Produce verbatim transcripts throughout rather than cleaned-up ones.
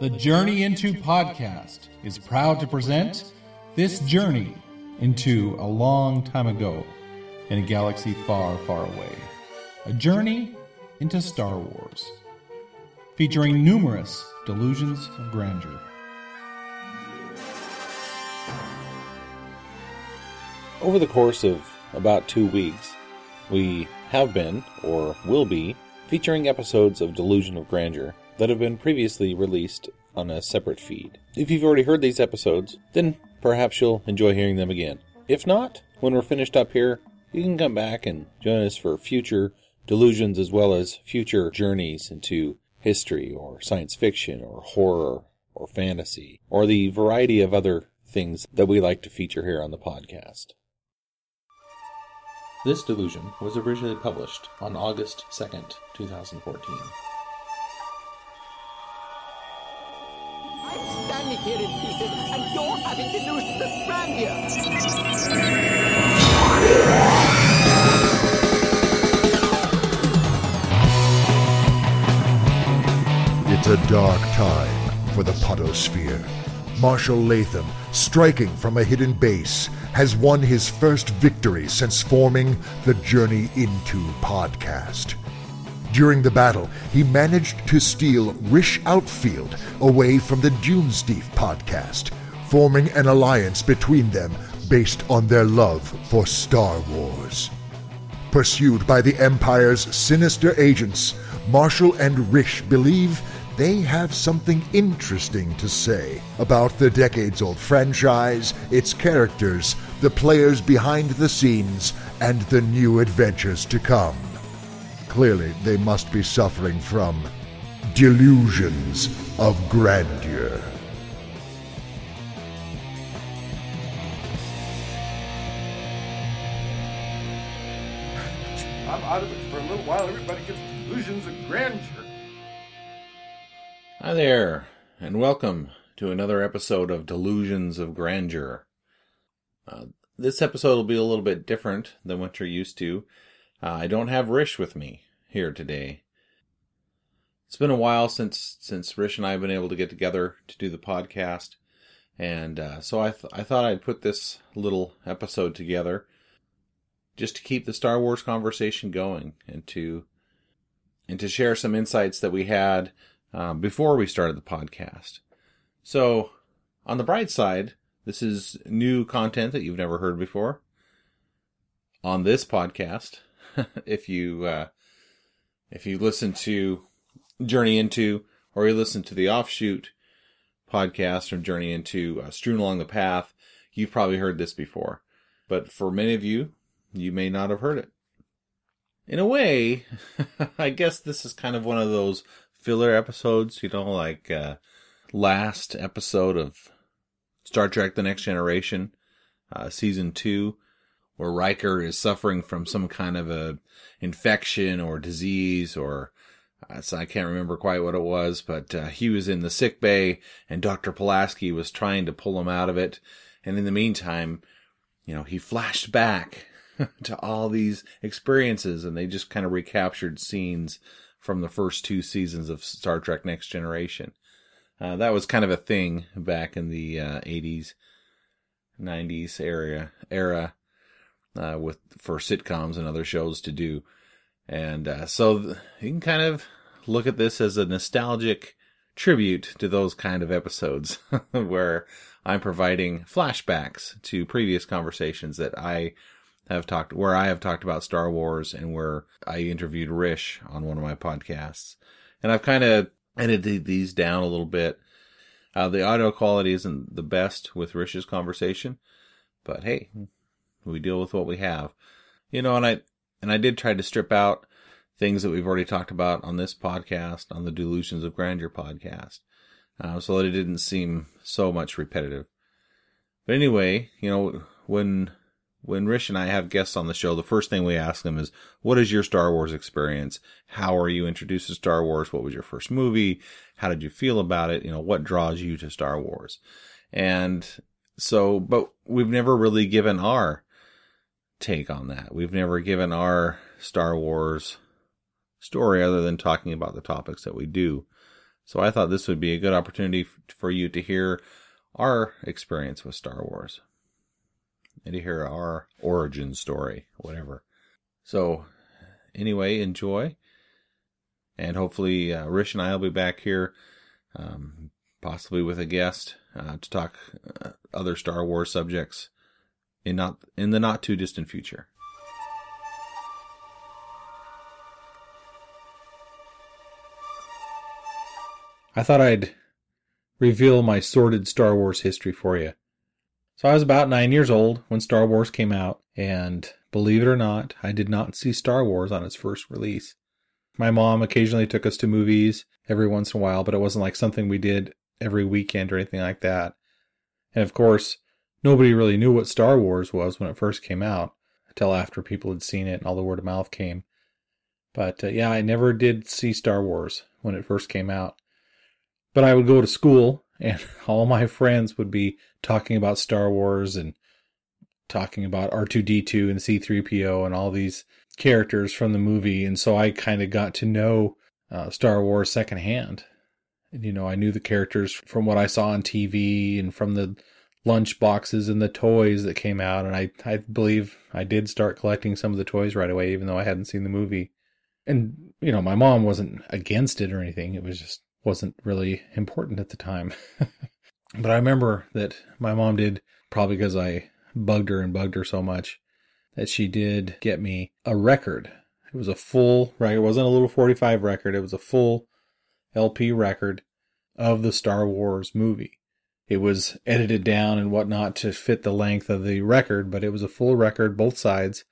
The Journey Into podcast is proud to present this journey into a long time ago in a galaxy far, far away. A journey into Star Wars, featuring numerous delusions of grandeur. Over the course of about two weeks, we have been, or will be, featuring episodes of Delusion of Grandeur that have been previously released on a separate feed. If you've already heard these episodes, then perhaps you'll enjoy hearing them again. If not, when we're finished up here, you can come back and join us for future delusions as well as future journeys into history or science fiction or horror or fantasy or the variety of other things that we like to feature here on the podcast. This delusion was originally published on August second, twenty fourteen. I'm standing here in pieces, and you're having delusions of grandeur. It's a dark time for the Podosphere. Marshall Latham, striking from a hidden base, has won his first victory since forming the Journey Into podcast. During the battle, he managed to steal Rish Outfield away from the Dunesteef podcast, forming an alliance between them based on their love for Star Wars. Pursued by the Empire's sinister agents, Marshall and Rish believe they have something interesting to say about the decades-old franchise, its characters, the players behind the scenes, and the new adventures to come. Clearly, they must be suffering from delusions of grandeur. I'm out of it for a little while. Everybody gets delusions of grandeur. Hi there, and welcome to another episode of Delusions of Grandeur. Uh, this episode will be a little bit different than what you're used to. Uh, I don't have Rish with me here today. It's been a while since since Rish and I have been able to get together to do the podcast, and uh, so I th- I thought I'd put this little episode together just to keep the Star Wars conversation going and to and to share some insights that we had Um, before we started the podcast. So, on the bright side, this is new content that you've never heard before on this podcast. if you uh, if you listen to Journey Into, or you listen to the offshoot podcast from Journey Into, uh, Strewn Along the Path, you've probably heard this before. But for many of you, you may not have heard it. In a way, I guess this is kind of one of those filler episodes, you know, like uh, last episode of Star Trek The Next Generation, uh, Season two, where Riker is suffering from some kind of a infection or disease, or uh, so I can't remember quite what it was, but uh, he was in the sick bay, and Doctor Pulaski was trying to pull him out of it, and in the meantime, you know, he flashed back to all these experiences, and they just kind of recaptured scenes from the first two seasons of Star Trek Next Generation. Uh, that was kind of a thing back in the uh, eighties, nineties era, era uh, with for sitcoms and other shows to do. And uh, so th- you can kind of look at this as a nostalgic tribute to those kind of episodes where I'm providing flashbacks to previous conversations that I have talked, where I have talked about Star Wars and where I interviewed Rish on one of my podcasts. And I've kind of edited these down a little bit. Uh, the audio quality isn't the best with Rish's conversation, but hey, we deal with what we have. You know, and I, and I did try to strip out things that we've already talked about on this podcast, on the Delusions of Grandeur podcast, uh, so that it didn't seem so much repetitive. But anyway, you know, when When Rish and I have guests on the show, the first thing we ask them is, what is your Star Wars experience? How are you introduced to Star Wars? What was your first movie? How did you feel about it? You know, what draws you to Star Wars? And so, but we've never really given our take on that. We've never given our Star Wars story other than talking about the topics that we do. So I thought this would be a good opportunity for you to hear our experience with Star Wars. And to hear our origin story, whatever. So, anyway, enjoy. And hopefully, uh, Rish and I will be back here, um, possibly with a guest, uh, to talk uh, other Star Wars subjects in not in the not too distant future. I thought I'd reveal my sordid Star Wars history for you. So I was about nine years old when Star Wars came out, and believe it or not, I did not see Star Wars on its first release. My mom occasionally took us to movies every once in a while, but it wasn't like something we did every weekend or anything like that. And of course, nobody really knew what Star Wars was when it first came out, until after people had seen it and all the word of mouth came. But uh, yeah, I never did see Star Wars when it first came out. But I would go to school, and all my friends would be talking about Star Wars and talking about R two D two and C three P O and all these characters from the movie. And so I kind of got to know uh, Star Wars secondhand. And, you know, I knew the characters from what I saw on T V and from the lunch boxes and the toys that came out. And I, I believe I did start collecting some of the toys right away, even though I hadn't seen the movie. And, you know, my mom wasn't against it or anything. It was just wasn't really important at the time. But I remember that my mom did, probably because I bugged her and bugged her so much, that she did get me a record. It was a full record. It wasn't a little forty-five record. It was a full L P record of the Star Wars movie. It was edited down and whatnot to fit the length of the record, but it was a full record, both sides.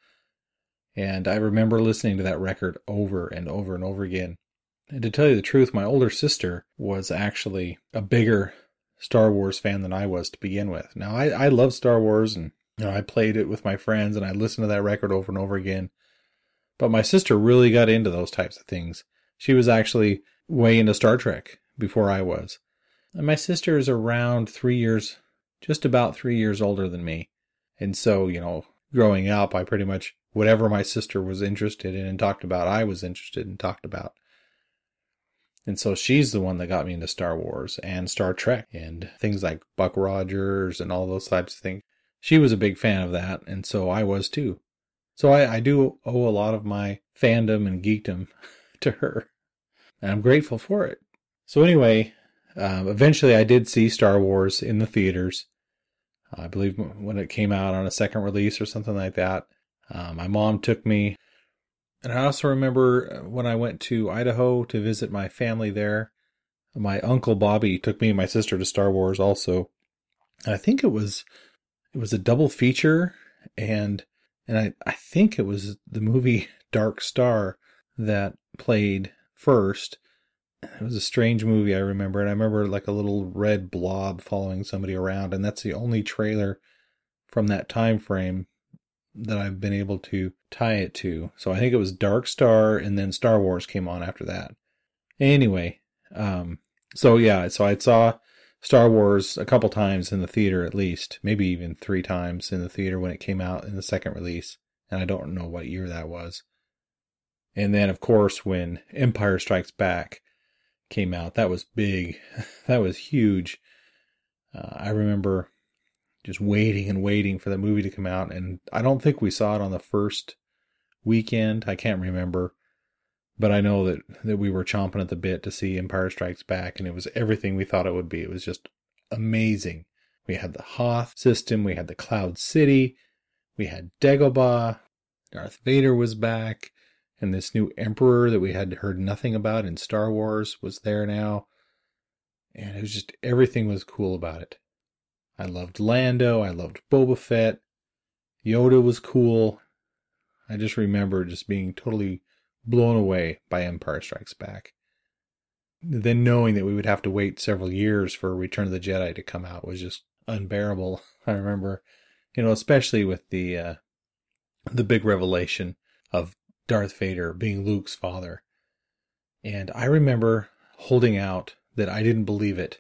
And I remember listening to that record over and over and over again. And to tell you the truth, my older sister was actually a bigger Star Wars fan than I was to begin with. Now, I, I love Star Wars, and you know, I played it with my friends, and I listened to that record over and over again. But my sister really got into those types of things. She was actually way into Star Trek before I was. And my sister is around three years, just about three years older than me. And so, you know, growing up, I pretty much, whatever my sister was interested in and talked about, I was interested in and talked about. And so she's the one that got me into Star Wars and Star Trek and things like Buck Rogers and all those types of things. She was a big fan of that, and so I was too. So I, I do owe a lot of my fandom and geekdom to her, and I'm grateful for it. So anyway, um, eventually I did see Star Wars in the theaters. I believe when it came out on a second release or something like that. Uh, my mom took me. And I also remember when I went to Idaho to visit my family there, my uncle Bobby took me and my sister to Star Wars also. And I think it was it was a double feature, and and I, I think it was the movie Dark Star that played first. It was a strange movie, I remember, and I remember like a little red blob following somebody around, and that's the only trailer from that time frame that I've been able to tie it to. So I think it was Dark Star, and then Star Wars came on after that. Anyway, um, so yeah, so I saw Star Wars a couple times in the theater at least, maybe even three times in the theater when it came out in the second release, and I don't know what year that was. And then, of course, when Empire Strikes Back came out, that was big. That was huge. Uh, I remember just waiting and waiting for the movie to come out. And I don't think we saw it on the first weekend. I can't remember. But I know that, that we were chomping at the bit to see Empire Strikes Back. And it was everything we thought it would be. It was just amazing. We had the Hoth system. We had the Cloud City. We had Dagobah. Darth Vader was back. And this new Emperor that we had heard nothing about in Star Wars was there now. And it was just, everything was cool about it. I loved Lando. I loved Boba Fett. Yoda was cool. I just remember just being totally blown away by Empire Strikes Back. Then knowing that we would have to wait several years for Return of the Jedi to come out was just unbearable. I remember, you know, especially with the uh, the big revelation of Darth Vader being Luke's father. And I remember holding out that I didn't believe it.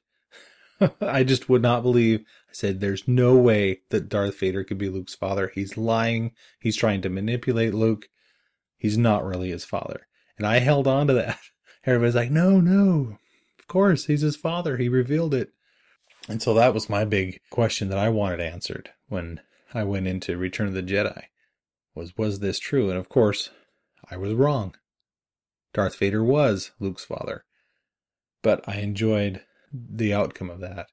I just would not believe. I said, there's no way that Darth Vader could be Luke's father. He's lying. He's trying to manipulate Luke. He's not really his father. And I held on to that. Everybody's like, no, no. Of course, he's his father. He revealed it. And so that was my big question that I wanted answered when I went into Return of the Jedi. Was, was this true? And of course, I was wrong. Darth Vader was Luke's father. But I enjoyed the outcome of that.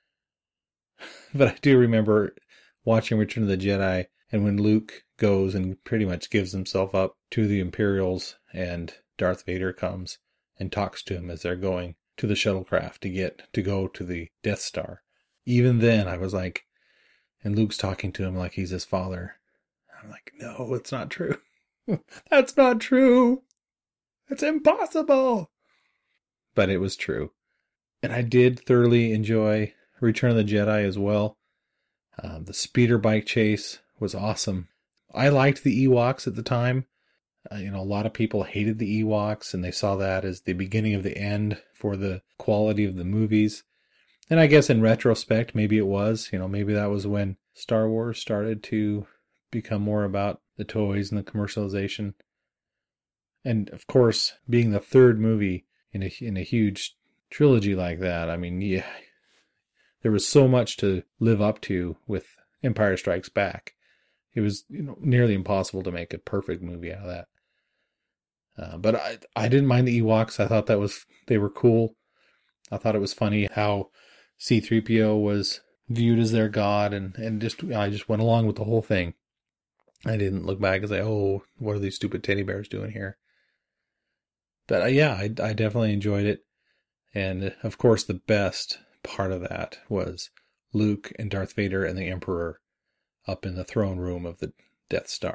But I do remember watching Return of the Jedi, and when Luke goes and pretty much gives himself up to the Imperials, and Darth Vader comes and talks to him as they're going to the shuttlecraft to get to go to the Death Star. Even then, I was like, and Luke's talking to him like he's his father. I'm like, no, it's not true. That's not true. It's impossible. But it was true. And I did thoroughly enjoy Return of the Jedi as well. Um, the speeder bike chase was awesome. I liked the Ewoks at the time. Uh, you know, a lot of people hated the Ewoks, and they saw that as the beginning of the end for the quality of the movies. And I guess in retrospect, maybe it was. You know, maybe that was when Star Wars started to become more about the toys and the commercialization. And of course, being the third movie in a in a huge trilogy like that, I mean, yeah, there was so much to live up to with Empire Strikes Back. It was, you know, nearly impossible to make a perfect movie out of that. Uh, but I I didn't mind the Ewoks. I thought that was they were cool. I thought it was funny how C three P O was viewed as their god, and, and just I just went along with the whole thing. I didn't look back and say, oh, what are these stupid teddy bears doing here? But uh, yeah, I, I definitely enjoyed it. And of course, the best part of that was Luke and Darth Vader and the Emperor up in the throne room of the Death Star.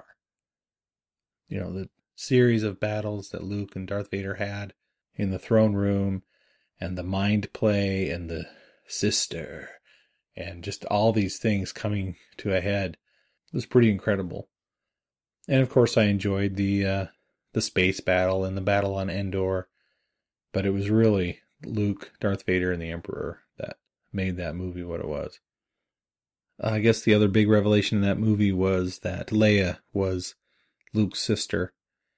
You know, the series of battles that Luke and Darth Vader had in the throne room, and the mind play and the sister, and just all these things coming to a head was pretty incredible. And of course, I enjoyed the uh, the space battle and the battle on Endor, but it was really Luke, Darth Vader, and the Emperor that made that movie what it was. I guess the other big revelation in that movie was that Leia was Luke's sister,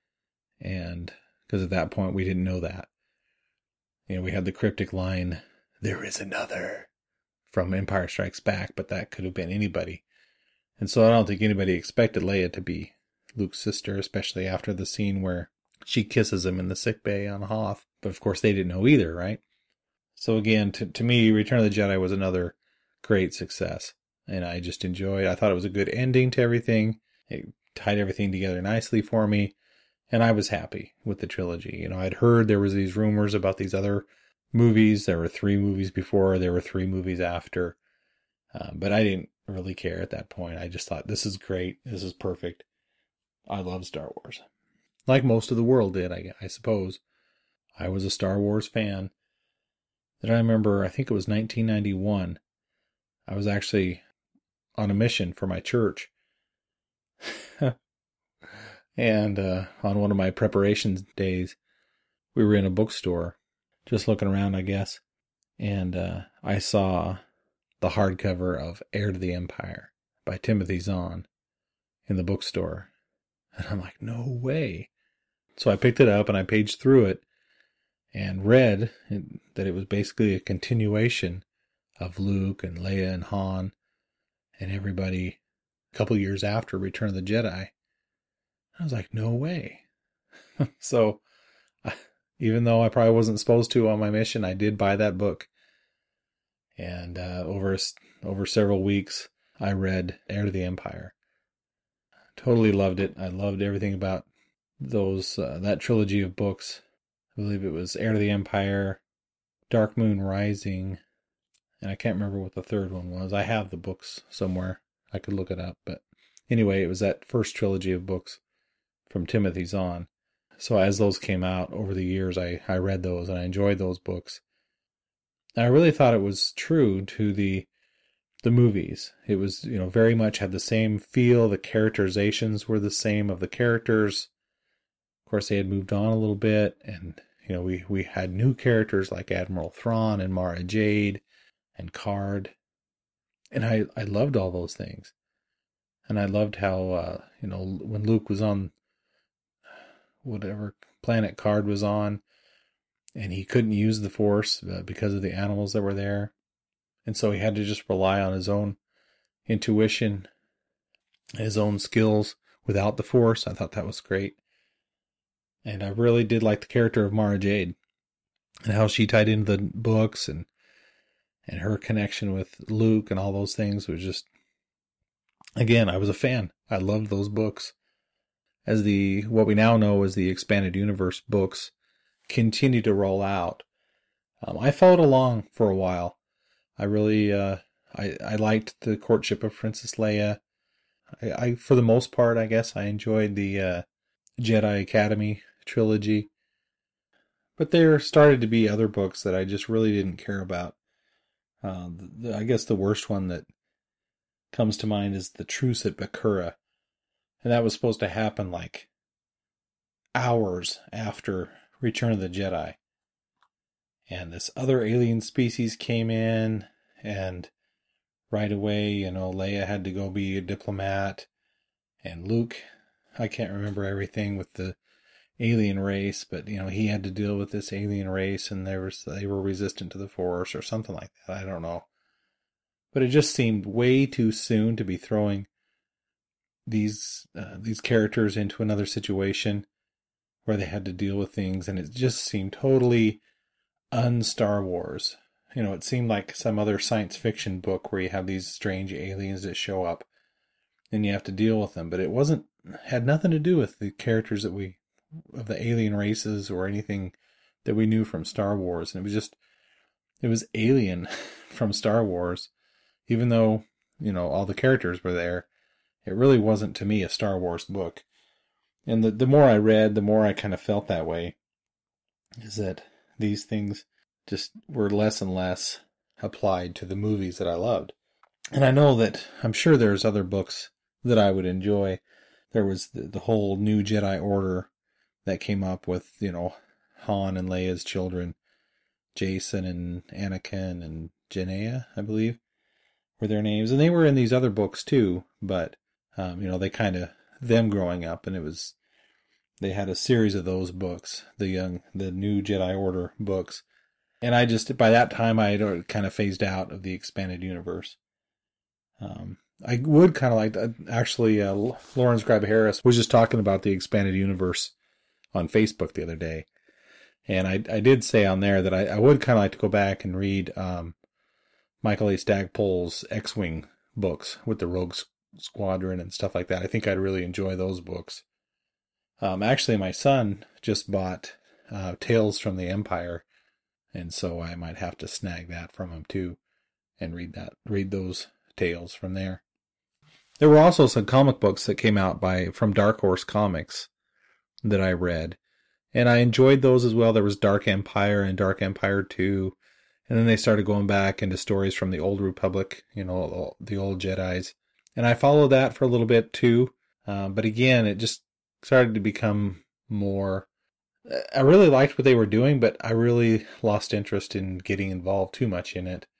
and because at that point we didn't know that. You know, we had the cryptic line, "There is another," from Empire Strikes Back, but that could have been anybody. And so I don't think anybody expected Leia to be Luke's sister, especially after the scene where she kisses him in the sickbay on Hoth. But of course they didn't know either, right? So again, to, to me, Return of the Jedi was another great success. And I just enjoyed it. I thought it was a good ending to everything. It tied everything together nicely for me. And I was happy with the trilogy. You know, I'd heard there was these rumors about these other movies. There were three movies before. There were three movies after. Uh, but I didn't really care at that point. I just thought, this is great. This is perfect. I love Star Wars. Like most of the world did, I, I suppose. I was a Star Wars fan. Then I remember, I think it was nineteen ninety-one. I was actually on a mission for my church. And uh, on one of my preparation days, we were in a bookstore, just looking around, I guess. And uh, I saw the hardcover of Heir to the Empire by Timothy Zahn in the bookstore. And I'm like, no way. So I picked it up and I paged through it and read that it was basically a continuation of Luke and Leia and Han and everybody a couple years after Return of the Jedi. I was like, no way. So even though I probably wasn't supposed to on my mission, I did buy that book. And uh, over over several weeks, I read Heir to the Empire. Totally loved it. I loved everything about those uh, that trilogy of books. I believe it was Heir to the Empire, Dark Moon Rising, and I can't remember what the third one was. I have the books somewhere. I could look it up. But anyway, it was that first trilogy of books from Timothy Zahn. So as those came out over the years, I, I read those and I enjoyed those books. And I really thought it was true to the the movies. It was, you know, very much had the same feel. The characterizations were the same of the characters. Of course, they had moved on a little bit, and, you know, we, we had new characters like Admiral Thrawn and Mara Jade and Card. And I, I loved all those things. And I loved how, uh, you know, when Luke was on whatever planet Card was on, and he couldn't use the Force uh, because of the animals that were there. And so he had to just rely on his own intuition, his own skills without the Force. I thought that was great. And I really did like the character of Mara Jade and how she tied into the books and and her connection with Luke and all those things was just, again, I was a fan. I loved those books. As the, what we now know as the Expanded Universe books continue to roll out, um, I followed along for a while. I really, uh, I, I liked the courtship of Princess Leia. I, I, for the most part, I guess I enjoyed the, uh, Jedi Academy trilogy. But there started to be other books that I just really didn't care about. Uh, the, I guess the worst one that comes to mind is The Truce at Bakura. And that was supposed to happen like hours after Return of the Jedi. And this other alien species came in, and right away, you know, Leia had to go be a diplomat. And Luke, I can't remember everything with the alien race, but, you know, he had to deal with this alien race, and there was, they were resistant to the Force or something like that. I don't know. But it just seemed way too soon to be throwing these uh, these characters into another situation where they had to deal with things, and it just seemed totally un-Star Wars. You know, it seemed like some other science fiction book where you have these strange aliens that show up and you have to deal with them, but it wasn't, had nothing to do with the characters that we, of the alien races or anything that we knew from Star Wars. And it was just, it was alien from Star Wars, even though, you know, all the characters were there. It really wasn't, to me, a Star Wars book. And the, the more I read, the more I kind of felt that way, is that these things just were less and less applied to the movies that I loved. And I know that, I'm sure there's other books that I would enjoy. There was the, the whole New Jedi Order that came up with, you know, Han and Leia's children, Jason and Anakin and Janaea, I believe, were their names. And they were in these other books too, but, um, you know, they kind of, them growing up, and it was, they had a series of those books, the young, the New Jedi Order books. And I just, by that time, I had kind of phased out of the Expanded Universe. Um, I would kind of like to, actually, uh, Lawrence Grab Harris was just talking about the Expanded Universe on Facebook the other day. And I, I did say on there that I, I would kind of like to go back and read, um, Michael A. Stackpole's X-Wing books with the Rogue Squadron and stuff like that. I think I'd really enjoy those books. Um, actually, my son just bought, uh, Tales from the Empire. And so I might have to snag that from him too and read that, read those tales from there. There were also some comic books that came out by, from Dark Horse Comics that I read, and I enjoyed those as well. There was Dark Empire and Dark Empire two, and then they started going back into stories from the Old Republic, you know, the old Jedis, and I followed that for a little bit too, um, but again, it just started to become more, I really liked what they were doing, but I really lost interest in getting involved too much in it.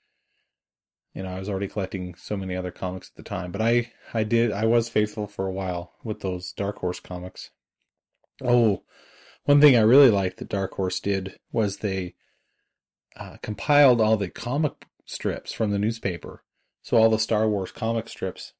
You know, I was already collecting so many other comics at the time, but I, I did, I was faithful for a while with those Dark Horse comics. Oh, one thing I really liked that Dark Horse did was they uh, compiled all the comic strips from the newspaper. So all the Star Wars comic strips.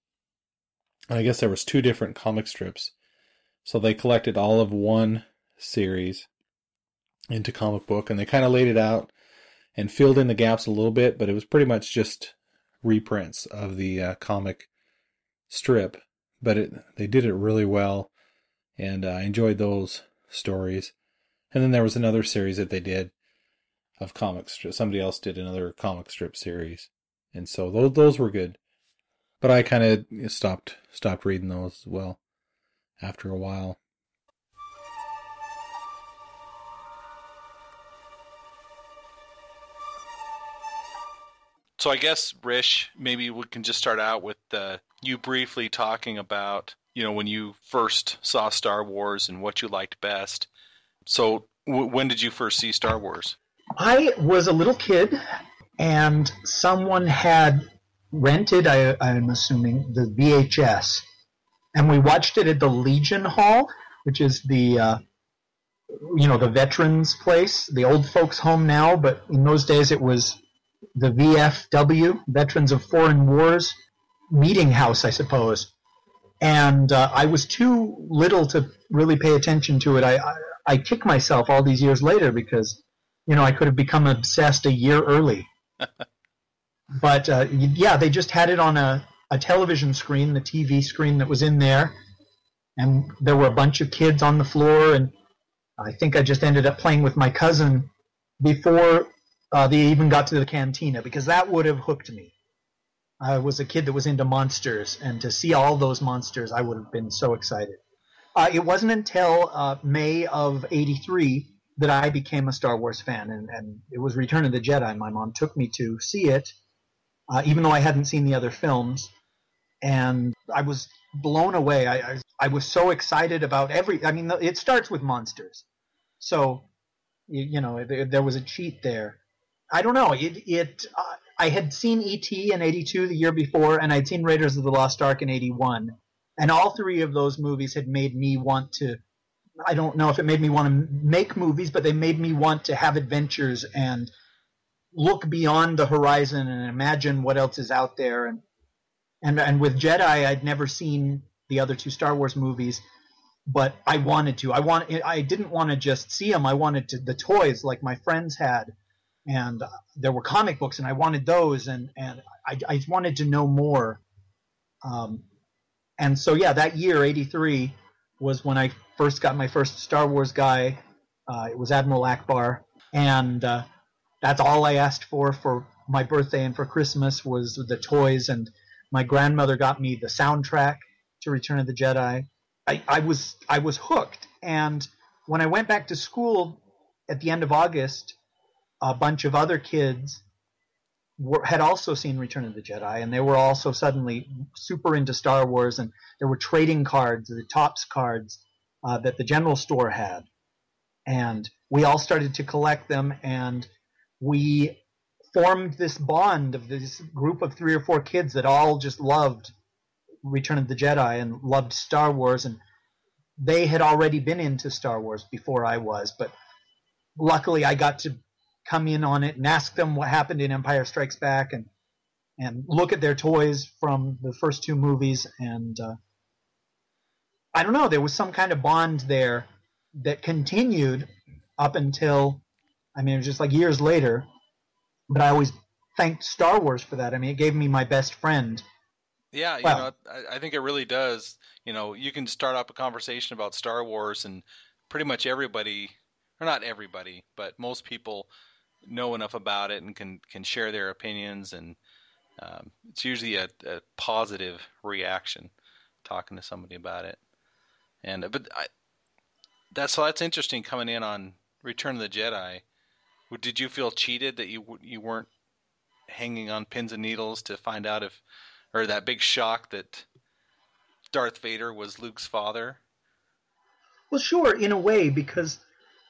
I guess there was two different comic strips. So they collected all of one series into comic book, and they kind of laid it out and filled in the gaps a little bit, but it was pretty much just reprints of the uh, comic strip, but it, they did it really well, and uh, I enjoyed those stories. And then there was another series that they did of comic strip. Somebody else did another comic strip series, and so those those were good. But I kind of stopped stopped reading those as well after a while. So I guess, Rish, maybe we can just start out with uh, you briefly talking about, you know, when you first saw Star Wars and what you liked best. So w- when did you first see Star Wars? I was a little kid, and someone had rented, I, I'm assuming, the V H S. And we watched it at the Legion Hall, which is the uh, you know, the veterans place, the old folks home now, but in those days it was the V F W, Veterans of Foreign Wars, meeting house, I suppose. And uh, I was too little to really pay attention to it. I, I I kick myself all these years later because, you know, I could have become obsessed a year early. But uh, yeah, they just had it on a, a television screen, the T V screen that was in there, and there were a bunch of kids on the floor, and I think I just ended up playing with my cousin before uh, they even got to the cantina, because that would have hooked me. I was a kid that was into monsters, and to see all those monsters, I would have been so excited. Uh, it wasn't until uh, May of eighty-three that I became a Star Wars fan, and, and it was Return of the Jedi. My mom took me to see it, uh, even though I hadn't seen the other films, and I was blown away. I, I, I was so excited about every – I mean, it starts with monsters. So, you, you know, there, there was a cheat there. I don't know. It, it uh, I had seen E T in eighty-two, the year before, and I'd seen Raiders of the Lost Ark in eighty-one. And all three of those movies had made me want to – I don't know if it made me want to make movies, but they made me want to have adventures and look beyond the horizon and imagine what else is out there. And and, and with Jedi, I'd never seen the other two Star Wars movies, but I wanted to. I want. I didn't want to just see them. I wanted to, the toys like my friends had. And there were comic books, and I wanted those, and, and I, I wanted to know more. Um, and so, yeah, that year, eighty-three, was when I first got my first Star Wars guy. Uh, it was Admiral Akbar, and uh, that's all I asked for for my birthday and for Christmas was the toys. And my grandmother got me the soundtrack to Return of the Jedi. I, I was I was hooked. And when I went back to school at the end of August, a bunch of other kids were, had also seen Return of the Jedi, and they were also suddenly super into Star Wars, and there were trading cards, the Topps cards uh, that the general store had. And we all started to collect them, and we formed this bond of this group of three or four kids that all just loved Return of the Jedi and loved Star Wars, and they had already been into Star Wars before I was, but luckily I got to come in on it and ask them what happened in Empire Strikes Back, and and look at their toys from the first two movies. And uh, I don't know, there was some kind of bond there that continued up until, I mean, it was just like years later, but I always thanked Star Wars for that. I mean, it gave me my best friend. Yeah, you well, know, I, I think it really does. You know, you can start up a conversation about Star Wars, and pretty much everybody, or not everybody, but most people know enough about it and can, can share their opinions, and um, it's usually a, a positive reaction talking to somebody about it. And but I, that's so that's interesting coming in on Return of the Jedi. Did you feel cheated that you you weren't hanging on pins and needles to find out if, or that big shock that Darth Vader was Luke's father? Well, sure, in a way, because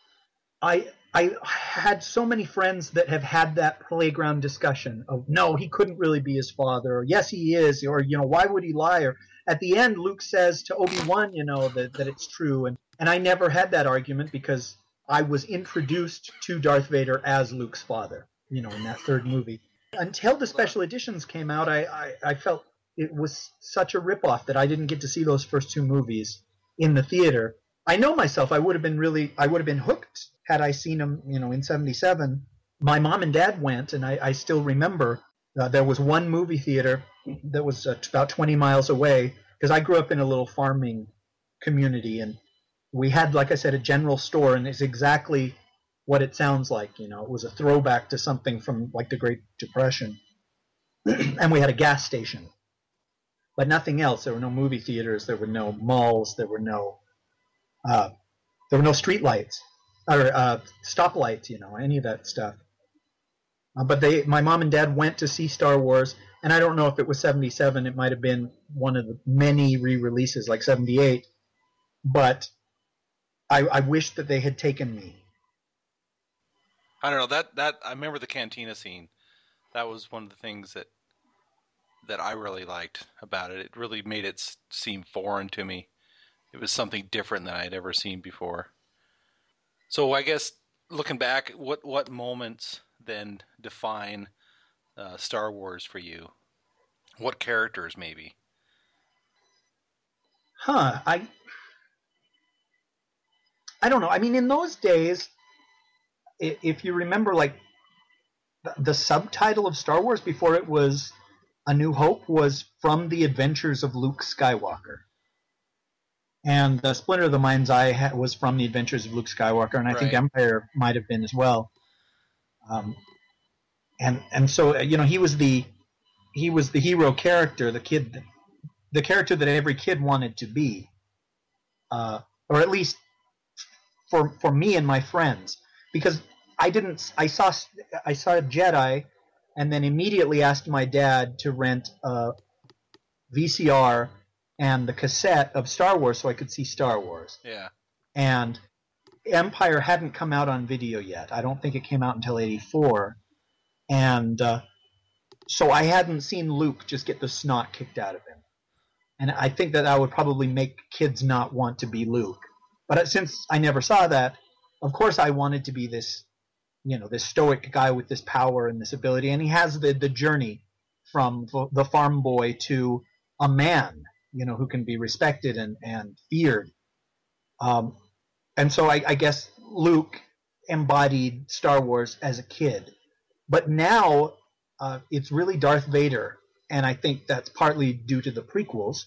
I I had so many friends that have had that playground discussion of, no, he couldn't really be his father, or yes, he is, or, you know, why would he lie? Or at the end, Luke says to Obi-Wan, you know, that, that it's true. And, and I never had that argument because I was introduced to Darth Vader as Luke's father, you know, in that third movie. Until the special editions came out, I, I, I felt it was such a ripoff that I didn't get to see those first two movies in the theater. I know myself, I would have been really, I would have been hooked had I seen them, you know, in seventy-seven. My mom and dad went, and I, I still remember uh, there was one movie theater that was uh, about twenty miles away, because I grew up in a little farming community, and we had, like I said, a general store, and it's exactly what it sounds like. You know, it was a throwback to something from like the Great Depression. And we had a gas station, but nothing else. There were no movie theaters. There were no malls. There were no uh, there were no street lights or uh, stoplights. You know, any of that stuff. Uh, but they, my mom and dad went to see Star Wars, and I don't know if it was seventy-seven. It might have been one of the many re-releases, like seventy-eight. But I, I wish that they had taken me. I don't know, that that I remember the cantina scene. That was one of the things that that I really liked about it. It really made it seem foreign to me. It was something different than I had ever seen before. So I guess looking back, what what moments then define uh, Star Wars for you? What characters, maybe? Huh? I I don't know. I mean, in those days, if you remember, like the, the subtitle of Star Wars before it was A New Hope was From the Adventures of Luke Skywalker. And the Splinter of the Mind's Eye ha- was From the Adventures of Luke Skywalker, and I Right. think Empire might have been as well. Um, and and so you know he was the he was the hero character, the kid, the character that every kid wanted to be, uh, or at least for for me and my friends, because I didn't I saw I saw Jedi, and then immediately asked my dad to rent a V C R and the cassette of Star Wars so I could see Star Wars. Yeah. And Empire hadn't come out on video yet. I don't think it came out until eighty-four. And uh, so I hadn't seen Luke just get the snot kicked out of him. And I think that that would probably make kids not want to be Luke. But since I never saw that, of course I wanted to be this, you know, this stoic guy with this power and this ability. And he has the, the journey from the farm boy to a man, you know, who can be respected and, and feared. Um, and so I, I guess Luke embodied Star Wars as a kid. But now uh, it's really Darth Vader, and I think that's partly due to the prequels.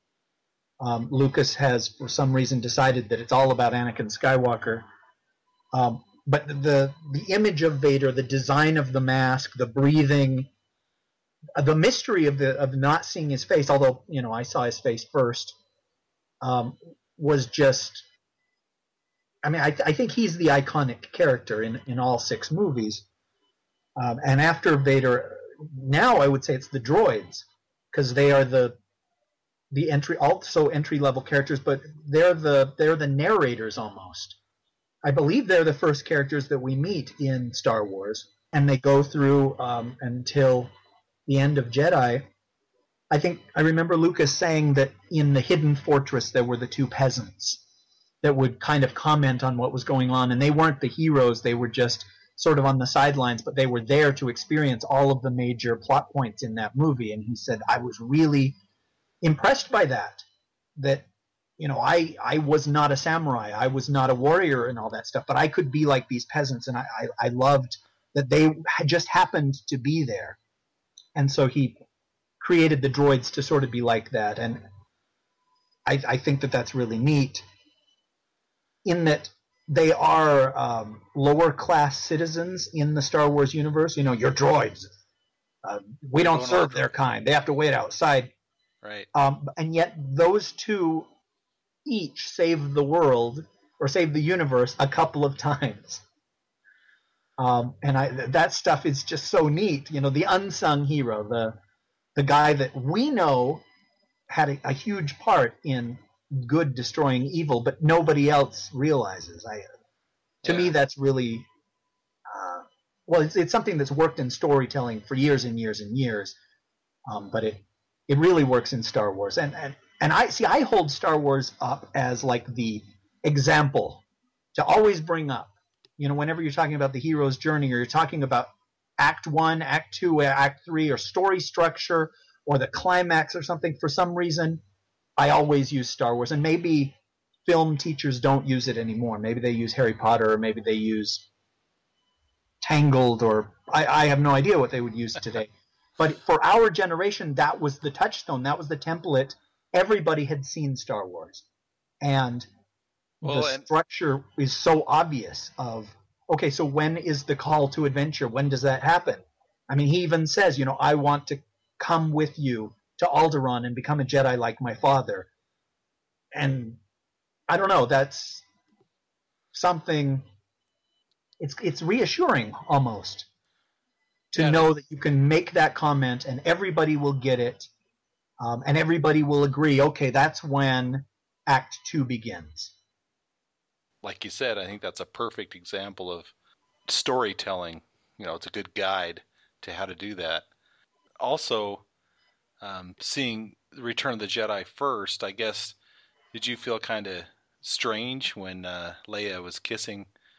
Um, Lucas has, for some reason, decided that it's all about Anakin Skywalker. Um, but the the image of Vader, the design of the mask, the breathing, the mystery of the of not seeing his face, although you know I saw his face first, um, was just. I mean, I, I think he's the iconic character in, in all six movies. Um, and after Vader, now I would say it's the droids, because they are the the entry also entry level characters, but they're the they're the narrators almost. I believe they're the first characters that we meet in Star Wars, and they go through um, until the end of Jedi. I think I remember Lucas saying that in the hidden fortress there were the two peasants that would kind of comment on what was going on, and they weren't the heroes, they were just sort of on the sidelines, but they were there to experience all of the major plot points in that movie. And he said, I was really impressed by that, that, you know, I, I was not a samurai, I was not a warrior and all that stuff, but I could be like these peasants, and I, I, I loved that they had just happened to be there. And so he created the droids to sort of be like that, and I, I think that that's really neat, in that they are um, lower class citizens in the Star Wars universe. You know, you're droids. Uh, we don't Going serve on. their kind. They have to wait outside. Right. Um, and yet those two each saved the world or saved the universe a couple of times. Um, and I, that stuff is just so neat. You know, the unsung hero, the the guy that we know had a, a huge part in good destroying evil, but nobody else realizes. I, to Yeah. me, that's really uh, well. It's, it's something that's worked in storytelling for years and years and years, um, but it it really works in Star Wars. And and and I see. I hold Star Wars up as like the example to always bring up. You know, whenever you're talking about the hero's journey, or you're talking about Act One, Act Two, Act Three, or story structure, or the climax, or something. For some reason, I always use Star Wars, and maybe film teachers don't use it anymore. Maybe they use Harry Potter, or maybe they use Tangled, or I, I have no idea what they would use today. But for our generation, that was the touchstone. That was the template. Everybody had seen Star Wars, and Well, the and- structure is so obvious. Of okay, so when is the call to adventure? When does that happen? I mean, he even says, you know, I want to come with you to Alderaan and become a Jedi like my father. And I don't know, that's something, it's it's reassuring almost to Yeah, know that you can make that comment and everybody will get it, um, and everybody will agree, okay, that's when Act Two begins. Like you said, I think that's a perfect example of storytelling. You know, it's a good guide to how to do that. Also, um, seeing Return of the Jedi first, I guess, did you feel kind of strange when uh, Leia was kissing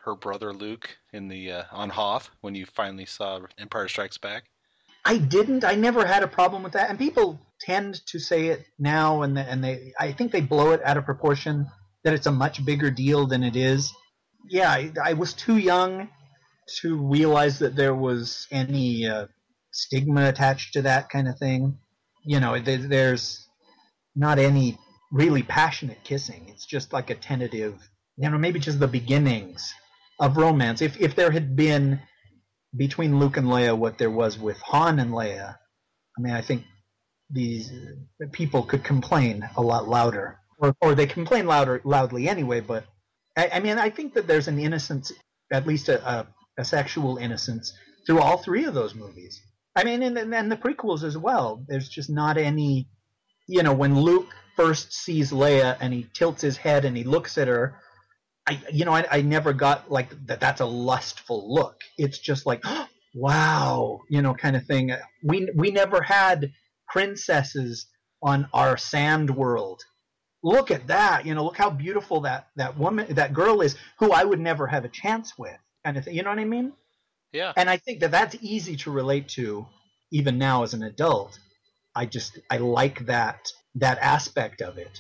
her brother Luke in the uh, on Hoth when you finally saw Empire Strikes Back? I didn't. I never had a problem with that. And people tend to say it now, and and they I think they blow it out of proportion, that it's a much bigger deal than it is. Yeah, I, I was too young to realize that there was any uh, stigma attached to that kind of thing. You know, there, there's not any really passionate kissing. It's just like a tentative, you know, maybe just the beginnings of romance. If if there had been between Luke and Leia what there was with Han and Leia, I mean, I think these people could complain a lot louder, or or they complain louder loudly anyway. But I, I mean, I think that there's an innocence, at least a, a, a sexual innocence, through all three of those movies. I mean, and, and the prequels as well. There's just not any, you know, when Luke first sees Leia and he tilts his head and he looks at her, I, you know, I, I never got like that. That's a lustful look. It's just like, oh, wow, you know, kind of thing. We we never had princesses on our sand world. Look at that, you know, look how beautiful that that woman, that girl is, who I would never have a chance with, kind of thing. You know what I mean? Yeah. And I think that that's easy to relate to, even now as an adult. I just I like that that aspect of it.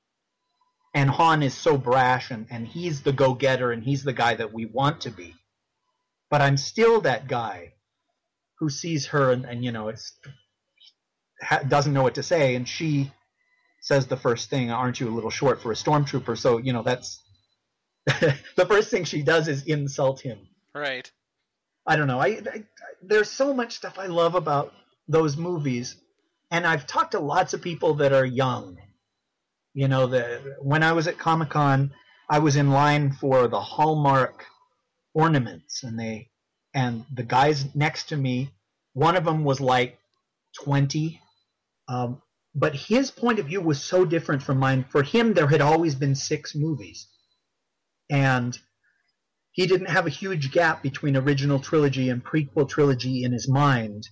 And Han is so brash, and, and he's the go-getter, and he's the guy that we want to be. But I'm still that guy who sees her and, and you know, it's, ha, doesn't know what to say, and she says the first thing, aren't you a little short for a stormtrooper? So, you know, that's the first thing she does is insult him. Right. I don't know. I, I there's so much stuff I love about those movies, and I've talked to lots of people that are young. You know, the when I was at Comic-Con, I was in line for the Hallmark ornaments, and they and the guys next to me, one of them was like twenty, um, but his point of view was so different from mine. For him, there had always been six movies, and he didn't have a huge gap between original trilogy and prequel trilogy in his mind,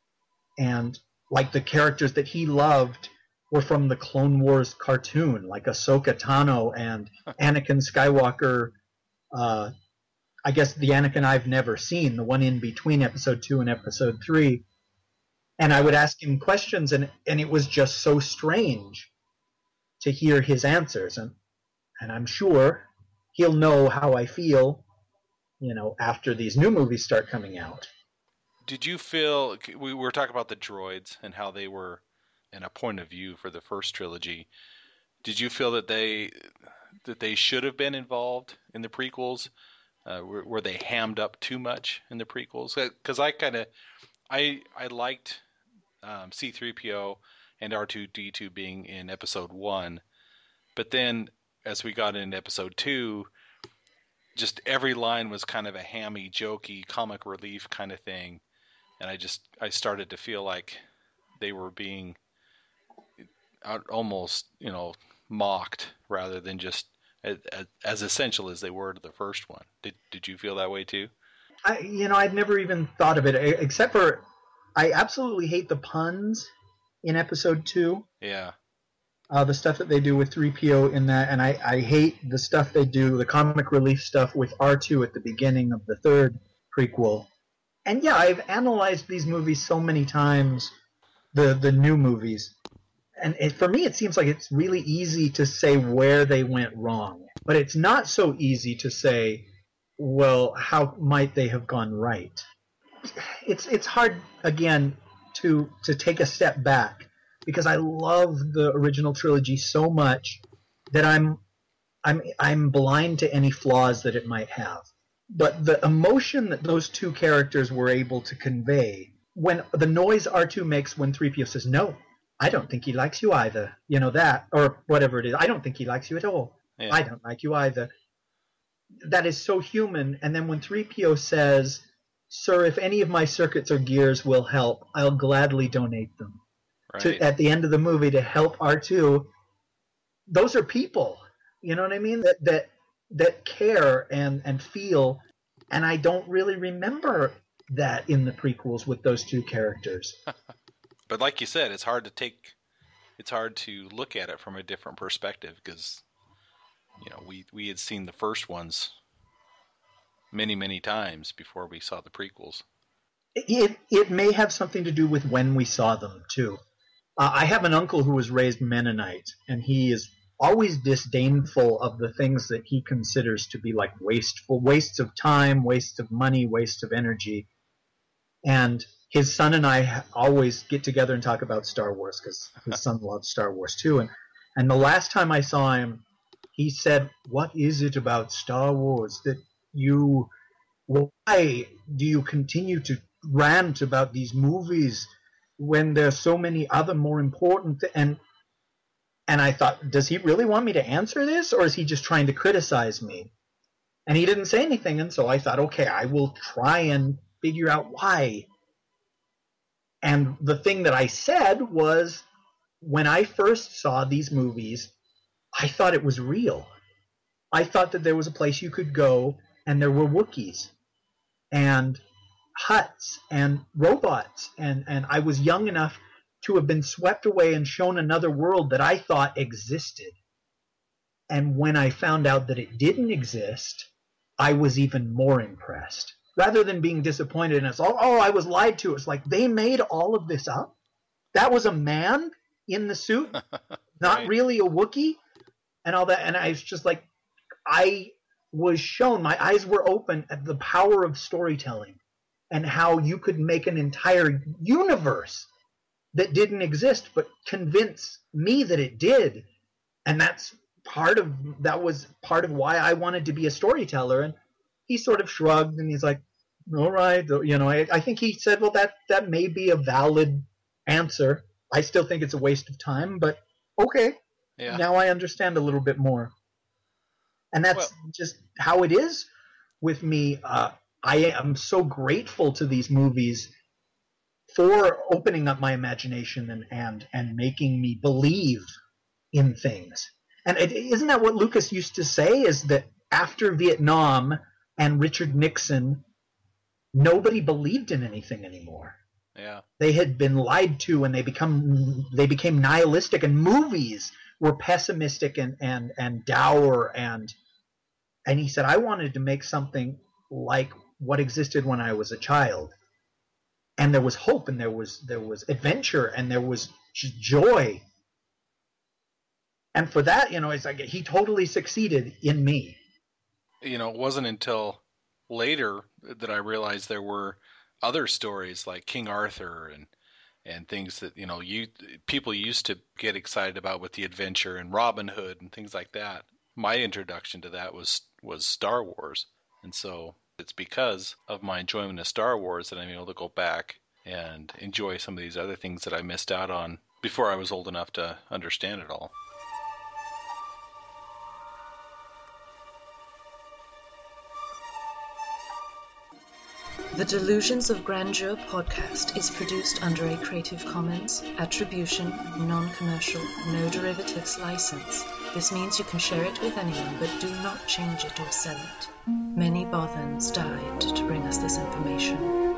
and like the characters that he loved were from the Clone Wars cartoon, like Ahsoka Tano and Anakin Skywalker. Uh, I guess the Anakin I've never seen, the one in between episode two and episode three. And I would ask him questions, and, and it was just so strange to hear his answers. And, and I'm sure he'll know how I feel, you know, after these new movies start coming out. Did you feel, we were talking about the droids and how they were and a point of view for the first trilogy. Did you feel that they that they should have been involved in the prequels? Uh, were, were they hammed up too much in the prequels? Because I kind of I I liked um, C three P O and R two D two being in episode one, but then as we got into episode two, just every line was kind of a hammy, jokey, comic relief kind of thing, and I just I started to feel like they were being almost, you know, mocked rather than just as, as essential as they were to the first one. Did did you feel that way too? I, you know, I'd never even thought of it, except for I absolutely hate the puns in episode two. Yeah. Uh, the stuff that they do with three P O in that, and I, I hate the stuff they do, the comic relief stuff with R two at the beginning of the third prequel. And yeah, I've analyzed these movies so many times, the the new movies. And it, for me, it seems like it's really easy to say where they went wrong. But it's not so easy to say, well, how might they have gone right? It's it's hard, again, to to take a step back, because I love the original trilogy so much that I'm I'm I'm blind to any flaws that it might have. But the emotion that those two characters were able to convey, when the noise R two makes when three P O says, no, I don't think he likes you either. You know, that, or whatever it is. I don't think he likes you at all. Yeah. I don't like you either. That is so human. And then when three P O says, sir, if any of my circuits or gears will help, I'll gladly donate them. Right. To, at the end of the movie, to help R two, those are people. You know what I mean? That that that care and, and feel. And I don't really remember that in the prequels with those two characters. But like you said, it's hard to take, it's hard to look at it from a different perspective, because, you know, we, we had seen the first ones many, many times before we saw the prequels. It, it may have something to do with when we saw them, too. Uh, I have an uncle who was raised Mennonite, and he is always disdainful of the things that he considers to be like wasteful, wastes of time, wastes of money, wastes of energy. And his son and I always get together and talk about Star Wars because his son loves Star Wars too. And and the last time I saw him, he said, "What is it about Star Wars that you? Why do you continue to rant about these movies when there's so many other more important?" Th-? And and I thought, does he really want me to answer this, or is he just trying to criticize me? And he didn't say anything, and so I thought, okay, I will try and figure out why. And the thing that I said was, when I first saw these movies, I thought it was real. I thought that there was a place you could go and there were Wookiees and Hutts and robots. And, and I was young enough to have been swept away and shown another world that I thought existed. And when I found out that it didn't exist, I was even more impressed. Rather than being disappointed and it's all, oh, I was lied to. It's like, they made all of this up? That was a man in the suit, not Right. really a Wookiee, and all that. And I was just like, I was shown, my eyes were open at the power of storytelling and how you could make an entire universe that didn't exist, but convince me that it did. And that's part of, that was part of why I wanted to be a storyteller. And he sort of shrugged and he's like, all right. You know, I, I think he said, well, that, that may be a valid answer. I still think it's a waste of time, but okay. Yeah. Now I understand a little bit more. And that's Well- just how it is with me. Uh, I am so grateful to these movies for opening up my imagination and, and, and making me believe in things. And it, isn't that what Lucas used to say, is that after Vietnam and Richard Nixon, nobody believed in anything anymore. Yeah. They had been lied to, and they become they became nihilistic, and movies were pessimistic and, and, and dour. And and he said, I wanted to make something like what existed when I was a child. And there was hope, and there was there was adventure, and there was just joy. And for that, you know, it's like he totally succeeded in me. You know, it wasn't until later that I realized there were other stories like King Arthur and and things that, you know, you people used to get excited about with the adventure, and Robin Hood and things like that. My introduction to that was was Star Wars. And so it's because of my enjoyment of Star Wars that I'm able to go back and enjoy some of these other things that I missed out on before I was old enough to understand it all. The Delusions of Grandeur podcast is produced under a Creative Commons Attribution, Non-Commercial, No Derivatives license. This means you can share it with anyone, but do not change it or sell it. Many Bothans died to bring us this information.